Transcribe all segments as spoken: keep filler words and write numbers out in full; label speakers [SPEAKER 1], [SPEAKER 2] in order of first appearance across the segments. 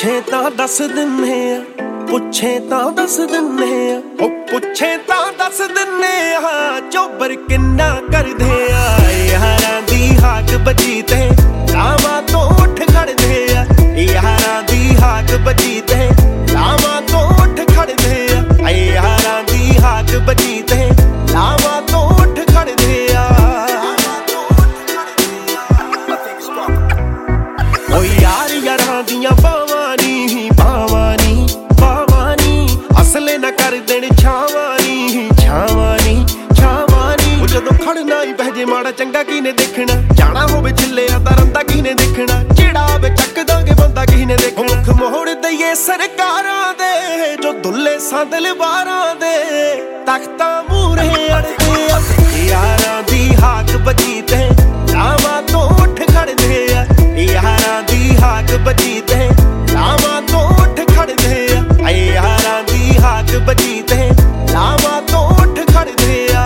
[SPEAKER 1] ਪੁੱਛੇ ਤਾਂ ਦੱਸ ਦਿੰਨੇ ਆ, ਪੁੱਛੇ ਤਾਂ ਦੱਸ ਦਿੰਨੇ ਆ, ਉਹ ਪੁੱਛੇ ਤਾਂ ਦੱਸ ਦਿੰਨੇ ਆ ਚੋਬਰ ਕਿੰਨਾ ਕਰਦੇ ਆ। ਯਾਰਾਂ ਦੀ ਹਾਕ ਬਜੀ ਤੇ ਲਾਵਾਂ ਤੋਂ ਉੱਠ ਖੜਦੇ ਆ, ਯਾਰਾਂ ਦੀ ਹਾਕ ਬਜੀ ਤੇ ਲਾਵਾਂ ਤੋਂ ਉੱਠ ਖੜਦੇ ਆ, ਯਾਰਾਂ ਦੀ ਹਾਕ ਬਜੀ ਤੇ ਲਾਵਾਂ ਤੋਂ ਉੱਠ ਖੜਦੇ ਆ। ਓ ਯਾਰ ਯਾਰਾਂ ਦੀਆਂ ਬਾਵਾਂ ਨੀ ਬਾਵਾਂ ਨੀ ਬਾਵਾਂ ਨੀ ਅਸਲੇ ਨਾ ਕਰ ਦੇਣ ਛਾਵਾਂ ਨੀ ਛਾਵਾਂ ਨੀ ਛਾਵਾਂ ਨੀ। ਉਹ ਜਦੋਂ ਖੜਨਾ ਹੀ ਪੈ ਜੇ ਮਾੜਾ ਚੰਗਾ ਕਿਹਨੇ ਦੇਖਣਾ, ਜਾਣਾ ਹੋਵੇ ਛਿੱਲਿਆ ਤਾਂ ਰੰਦਾ ਕਿਹਨੇ ਦੇਖਣਾ, ਜਿਹੜਾ ਆਵੇ ਚੱਕ ਦਾਂਗੇ ਬੰਦਾ ਕਿਹਨੇ ਦੇਖਣਾ। ਮੁੱਖ ਮੋੜ ਦਈਏ ਸਰਕਾਰਾਂ ਦੇ ਜੋ ਦੁੱਲੇ ਸੰਦਲ ਵਾਰਾਂ ਦੇ ਤਖਤਾਂ ਮੂਹਰੇ ਅੜਦੇ ਆ। ਯਾਰਾਂ ਦੀ ਹਾਕ ਬਜੀ ਤੇ ਲਾਵਾਂ ਤੋਂ ਉੱਠ ਖੜਦੇ ਆ, ਯਾਰਾਂ ਦੀ ਹਾਕ ਬਜੀ ਤੇ ਲਾਵਾਂ ਤੋਂ ਉੱਠ ਖੜਦੇ ਆ, ਯਾਰਾਂ ਦੀ ਹਾਕ ਬਜੀ ਤੇ ਲਾਵਾਂ ਤੋਂ ਉੱਠ ਖੜਦੇ ਆ।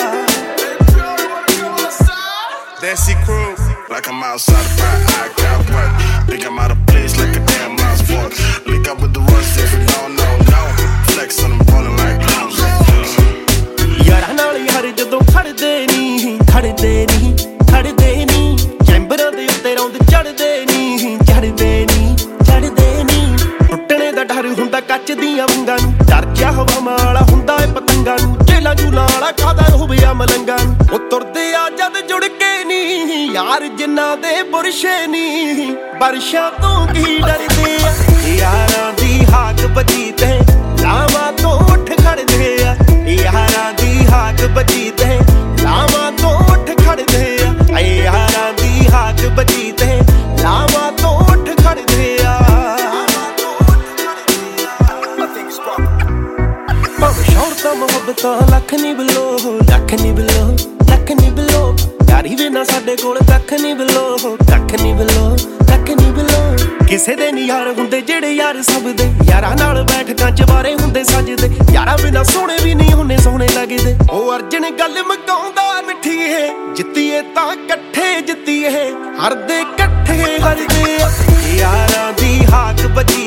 [SPEAKER 2] Desi crew, like I'm outside the front, I got work. Think I'm out of place like a damn mouse sport. Link up with the rust if you don't know, no. Flex on them ballin' like clowns.
[SPEAKER 1] ਯਾਰਾਂ ਨਾਲ ਯਾਰ ਜਦੋਂ ਖੜਦੇ ਨੀ ਖੜਦੇ ਨੀ ਖੜਦੇ ਨੀ, ਚੈਂਬਰਾਂ ਦੇ ਉੱਤੇ ਰੌਂਦ ਚੜਦੇ ਨੀ ਚੜਦੇ ਨੀ ਚੜਦੇ ਨੀ। ਟੁੱਟਣੇ ਦਾ ਡਰ ਹੁੰਦਾ ਕੱਚ ਦੀਆਂ ਵੰਗਾਂ ਨੂੰ, ਡਰ ਜਾ ਹਵਾਵਾਂ ਵਾਲਾ ਹੁੰਦਾ ਏ ਪਤੰਗਾਂ ਨੂੰ, ਜੇਲਾਂ ਜੂਲਾਂ ਵਾਲਾ ਖਾਦਾ ਹੋਵੇ ਆ ਮਲੰਗਾਂ ਨੂੰ। ਉਹ ਤੁਰਦੇ ਆ ਜਦ ਜੁੜ ਕੇ ਨੀ ਯਾਰ ਜਿਨ੍ਹਾਂ ਦੇ ਬੁਰਸ਼ੇ ਨੀ ਬਰਸ਼ਾਂ ਤੋਂ ਕੀ ਡਰਦੇ ਆ। ਯਾਰਾਂ ਦੀ ਹਾਕ ਬਜੀ ਤੇ ਲਾਵਾਂ ਤੋਂ ਉੱਠ ਖੜਦੇ ਆ, ਯਾਰਾਂ ਦੀ ਹਾਕ ਬਜੀ ਤੇ ਲਾਵਾਂ ਤੋਂ ਉੱਠ ਖੜਦੇ ਆ, ਯਾਰਾਂ ਦੀ ਹਾਕ ਬਜੀ ਤੇ ਲਾਵਾਂ ਤੋਂ ਉੱਠ ਖੜਦੇ ਆ। ਭਾਵੇਂ ਸ਼ੌਹਰਤਾਂ ਮੁਹੱਬਤਾਂ ਲੱਖ ਨੀ ਬਲੋ ਲੱਖ ਨੀ ਬਲੋ ਲੱਖ ਨੀ ਬਲੋ, ਯਾਰੀ ਵੀ ਨਾ ਸਾਡੇ ਕੋਲ ਕੱਖ ਨੀ ਬਲੋ ਕੱਖ ਨੀ ਬਲੋ ਕੱਖ ਨੀ ਬਲੋ। ਕਿਸੇ ਦੇ ਨੀ ਯਾਰ ਹੁੰਦੇ ਜਿਹੜੇ ਯਾਰ ਸਭ ਦੇ, ਯਾਰਾਂ ਨਾਲ ਬੈਠਕਾਂ ਚਵਾਰੇ ਹੁੰਦੇ ਸੱਜਦੇ, ਯਾਰਾਂ ਬਿਨਾਂ ਸੋਹਣੇ ਵੀ ਨਹੀਂ ਹੁੰਨੇ ਸੋਹਣੇ ਲੱਗਦੇ। ਉਹ ਅਰਜਨ ਗੱਲ ਮਕਾਉਂਦਾ ਮਿੱਠੀਏ, ਜਿੱਤੀਏ ਤਾਂ ਇਕੱਠੇ ਜਿੱਤੀਏ, ਹਰਦੇ ਇਕੱਠੇ ਹਰਦੇ। ਯਾਰਾਂ ਦੀ ਹਾਕ ਬਜੀ